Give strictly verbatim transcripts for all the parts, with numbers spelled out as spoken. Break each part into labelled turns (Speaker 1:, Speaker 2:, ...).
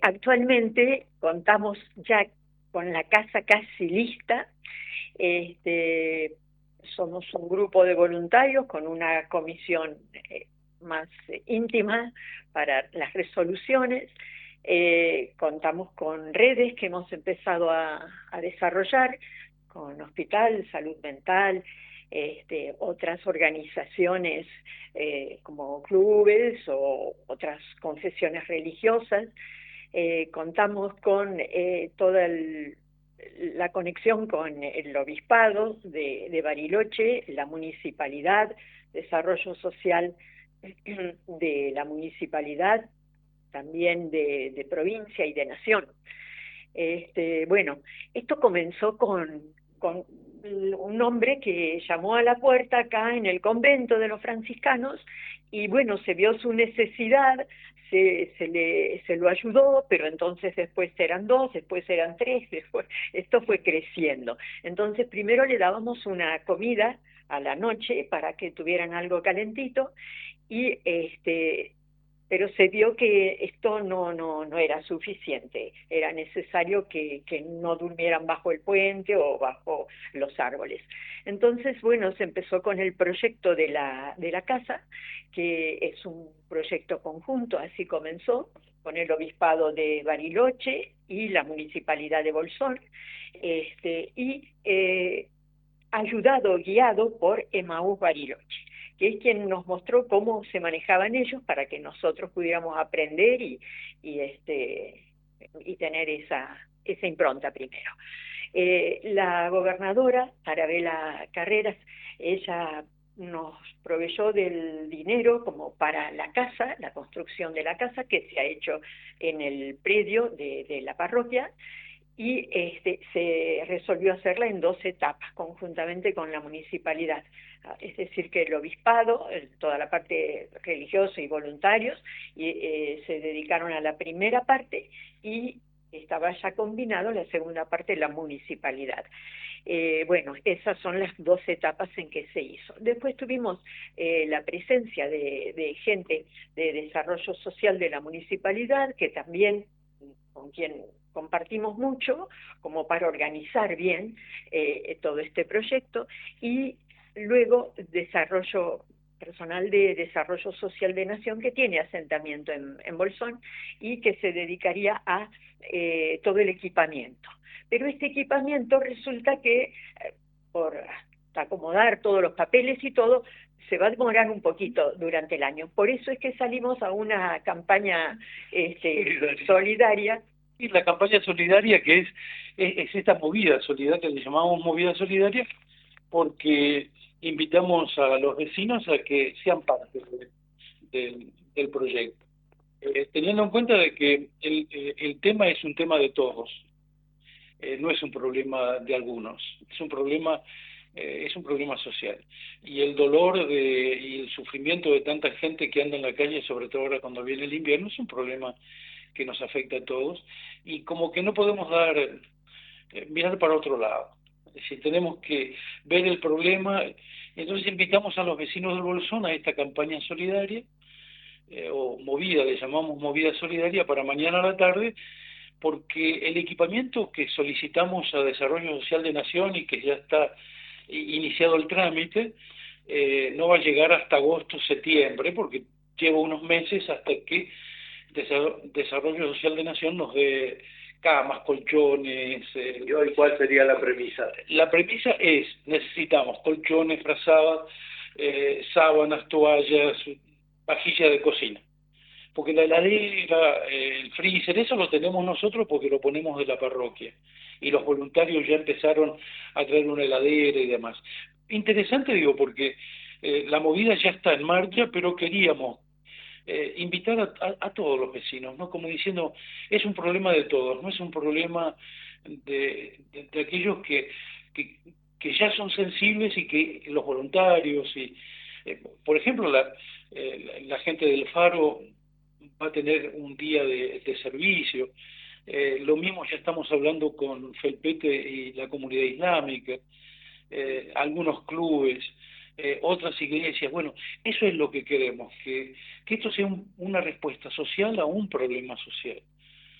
Speaker 1: actualmente contamos ya con la casa casi lista. Este, somos un grupo de voluntarios con una comisión eh, más eh, íntima para las resoluciones. Eh, contamos con redes que hemos empezado a, a desarrollar, con Hospital, Salud Mental, este, otras organizaciones eh, como clubes o otras confesiones religiosas. Eh, contamos con eh, toda el, la conexión con el obispado de, de Bariloche, la municipalidad, desarrollo social de la municipalidad, también de, de provincia y de nación. Este, bueno, esto comenzó con, con un hombre que llamó a la puerta acá en el convento de los franciscanos y bueno, se vio su necesidad, se, se, le, se lo ayudó, pero entonces después eran dos, después eran tres, después esto fue creciendo. Entonces primero le dábamos una comida a la noche para que tuvieran algo calentito y este pero se vio que esto no, no, no era suficiente, era necesario que, que no durmieran bajo el puente o bajo los árboles. Entonces, bueno, se empezó con el proyecto de la, de la casa, que es un proyecto conjunto, así comenzó, con el Obispado de Bariloche y la Municipalidad de Bolsón, este, y eh, ayudado, guiado por Emaús Bariloche, que es quien nos mostró cómo se manejaban ellos para que nosotros pudiéramos aprender y, y, este, y tener esa, esa impronta primero. Eh, la gobernadora, Arabela Carreras, ella nos proveyó del dinero como para la casa, la construcción de la casa que se ha hecho en el predio de, de la parroquia, y este, se resolvió hacerla en dos etapas, conjuntamente con la municipalidad. Es decir, que el obispado, toda la parte religiosa y voluntarios, y, eh, se dedicaron a la primera parte y estaba ya combinado la segunda parte, la municipalidad. Eh, bueno, esas son las dos etapas en que se hizo. Después tuvimos eh, la presencia de, de gente de desarrollo social de la municipalidad, que también, con quien compartimos mucho, como para organizar bien eh, todo este proyecto, y luego desarrollo personal de desarrollo social de Nación, que tiene asentamiento en, en Bolsón y que se dedicaría a eh, todo el equipamiento. Pero este equipamiento resulta que eh, por acomodar todos los papeles y todo, se va a demorar un poquito durante el año. Por eso es que salimos a una campaña este, solidaria. solidaria.
Speaker 2: Y la campaña solidaria que es, es, es esta movida solidaria, que le llamamos movida solidaria, porque invitamos a los vecinos a que sean parte de, de, del proyecto. Eh, teniendo en cuenta de que el, el tema es un tema de todos, eh, no es un problema de algunos, es un problema eh, es un problema social. Y el dolor de, y el sufrimiento de tanta gente que anda en la calle, sobre todo ahora cuando viene el invierno, es un problema que nos afecta a todos, y como que no podemos dar eh, mirar para otro lado. Es decir, tenemos que ver el problema. Entonces invitamos a los vecinos del Bolsón a esta campaña solidaria, eh, o movida, le llamamos movida solidaria, para mañana a la tarde, porque el equipamiento que solicitamos a Desarrollo Social de Nación y que ya está iniciado el trámite, eh, no va a llegar hasta agosto, septiembre, porque lleva unos meses hasta que Desarrollo Social de Nación nos dé camas, colchones. Eh,
Speaker 3: ¿Y hoy cuál sería la premisa?
Speaker 2: La premisa es, necesitamos colchones, frazadas, eh, sábanas, toallas, vajilla de cocina. Porque la heladera, eh, el freezer, eso lo tenemos nosotros porque lo ponemos de la parroquia. Y los voluntarios ya empezaron a traer una heladera y demás. Interesante, digo, porque eh, la movida ya está en marcha, pero queríamos Eh, invitar a, a, a todos los vecinos, ¿no? Como diciendo, es un problema de todos, no es un problema de, de, de aquellos que, que, que ya son sensibles y que los voluntarios, y eh, por ejemplo, la, eh, la, la gente del Faro va a tener un día de, de servicio, eh, lo mismo ya estamos hablando con Felpete y la comunidad islámica, eh, algunos clubes, Eh, otras iglesias. Bueno, eso es lo que queremos, que, que esto sea un, una respuesta social a un problema social.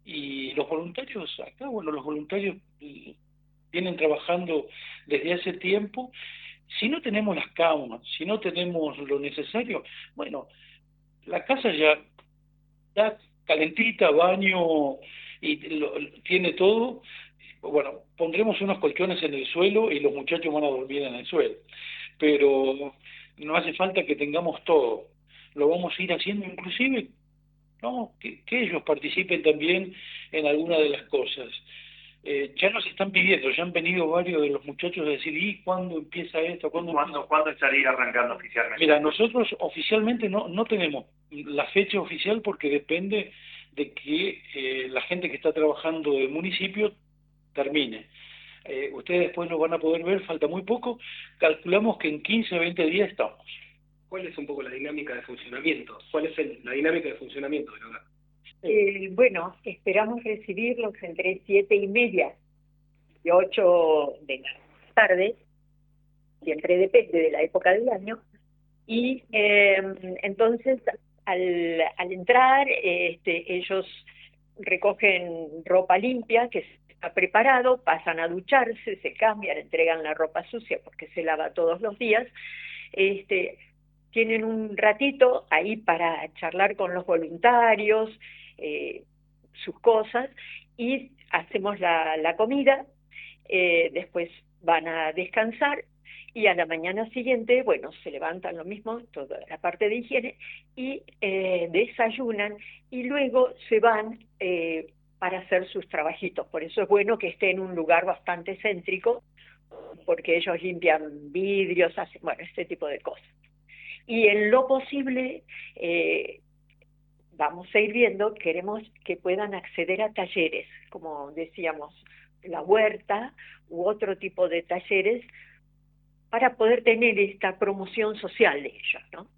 Speaker 2: Y los voluntarios acá, bueno, los voluntarios eh, vienen trabajando desde hace tiempo. Si no tenemos las camas, si no tenemos lo necesario, bueno, la casa ya está calentita, baño y lo- tiene todo. Bueno, pondremos unos colchones en el suelo y los muchachos van a dormir en el suelo. Pero no hace falta que tengamos todo. Lo vamos a ir haciendo inclusive, ¿no? Que, que ellos participen también en alguna de las cosas. Eh, ya nos están pidiendo, ya han venido varios de los muchachos a decir, ¿y cuándo empieza esto? ¿Cuándo,
Speaker 3: ¿Cuándo, ¿Cuándo estaría arrancando oficialmente?
Speaker 2: Mira, nosotros oficialmente no, no tenemos la fecha oficial porque depende de que eh, la gente que está trabajando del municipio termine. Eh, ustedes después lo van a poder ver, falta muy poco, calculamos que en quince, veinte días estamos.
Speaker 4: ¿Cuál es un poco la dinámica de funcionamiento? ¿Cuál es el, la dinámica de funcionamiento del hogar?
Speaker 1: Eh, bueno, esperamos recibirlos entre siete y media y ocho de la tarde, siempre depende de la época del año, y eh, entonces al, al entrar este, ellos recogen ropa limpia que está preparado, pasan a ducharse, se cambian, entregan la ropa sucia porque se lava todos los días, este, tienen un ratito ahí para charlar con los voluntarios, eh, sus cosas, y hacemos la, la comida, eh, después van a descansar, y a la mañana siguiente, bueno, se levantan lo mismo, toda la parte de higiene, y eh, desayunan, y luego se van eh, para hacer sus trabajitos. Por eso es bueno que esté en un lugar bastante céntrico, porque ellos limpian vidrios, hacen, bueno, este tipo de cosas. Y en lo posible, eh, vamos a ir viendo, queremos que puedan acceder a talleres, como decíamos, la huerta u otro tipo de talleres, para poder tener esta promoción social de ellos, ¿no?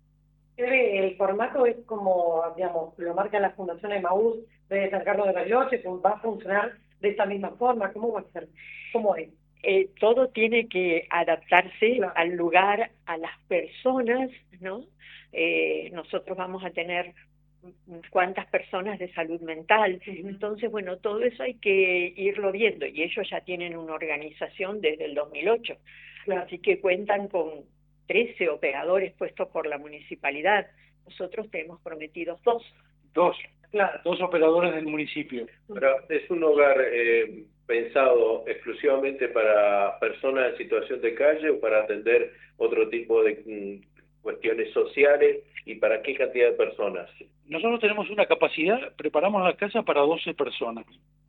Speaker 5: El formato es como, digamos, lo marca la Fundación Emaús de San Carlos de Bariloche, va a funcionar de esta misma forma, ¿cómo va a ser? ¿Cómo es?
Speaker 1: Eh, todo tiene que adaptarse
Speaker 5: Claro.
Speaker 1: al lugar, a las personas, ¿no? Eh, nosotros vamos a tener unas cuantas personas de salud mental,
Speaker 5: Uh-huh.
Speaker 1: Entonces, bueno, todo eso hay que irlo viendo, y ellos ya tienen una organización desde el dos mil ocho,
Speaker 5: Claro.
Speaker 1: así que cuentan con trece operadores puestos por la municipalidad. Nosotros tenemos prometidos dos.
Speaker 2: Dos,
Speaker 5: Claro.
Speaker 2: dos operadores del municipio.
Speaker 3: Pero es un hogar eh, pensado exclusivamente para personas en situación de calle o para atender otro tipo de mm, cuestiones sociales, y para qué cantidad de personas.
Speaker 2: Nosotros tenemos una capacidad, preparamos la casa para doce personas.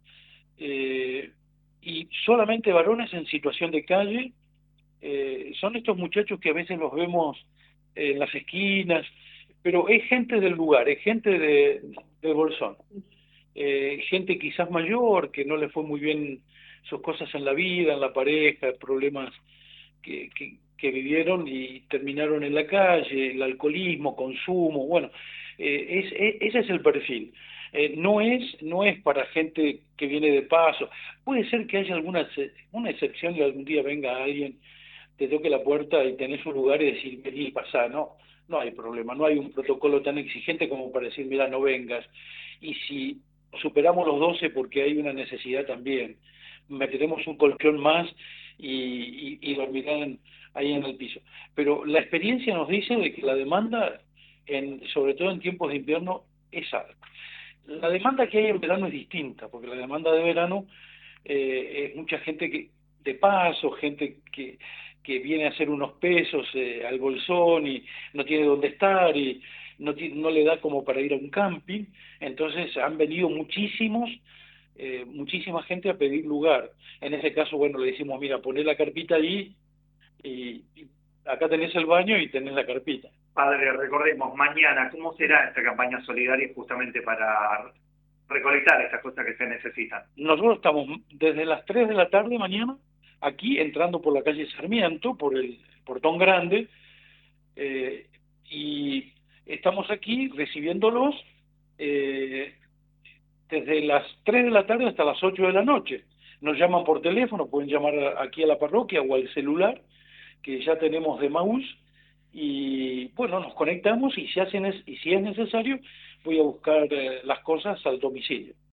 Speaker 2: Eh, y solamente varones en situación de calle. Eh, son estos muchachos que a veces los vemos en las esquinas, pero es gente del lugar, es gente de, de Bolsón. Eh, gente quizás mayor, que no le fue muy bien sus cosas en la vida, en la pareja, problemas que, que, que vivieron y terminaron en la calle, el alcoholismo, consumo, bueno, eh, es, es, ese es el perfil. Eh, no es no es para gente que viene de paso. Puede ser que haya alguna una excepción y algún día venga alguien, te toque la puerta y tenés un lugar y decir, vení y pasá, no, no hay problema, no hay un protocolo tan exigente como para decir, mira, no vengas. Y si superamos los doce porque hay una necesidad también, meteremos un colchón más y, y, y dormirán ahí en el piso. Pero la experiencia nos dice de que la demanda, en, sobre todo en tiempos de invierno, es alta. La demanda que hay en verano es distinta, porque la demanda de verano eh, es mucha gente que de paso, gente que, que viene a hacer unos pesos eh, al Bolsón y no tiene dónde estar y no, no le da como para ir a un camping. Entonces han venido muchísimos, eh, muchísima gente a pedir lugar. En ese caso, bueno, le decimos, mira, poné la carpita ahí y, y acá tenés el baño y tenés la carpita.
Speaker 3: Padre, recordemos, mañana, ¿cómo será esta campaña solidaria justamente para recolectar estas cosas que se necesitan?
Speaker 2: Nosotros estamos desde las tres de la tarde mañana aquí, entrando por la calle Sarmiento, por el Portón Grande, eh, y estamos aquí recibiéndolos eh, desde las tres de la tarde hasta las ocho de la noche. Nos llaman por teléfono, pueden llamar aquí a la parroquia o al celular, que ya tenemos de Maús, y bueno, nos conectamos y si, hacen es, y si es necesario, voy a buscar eh, las cosas al domicilio.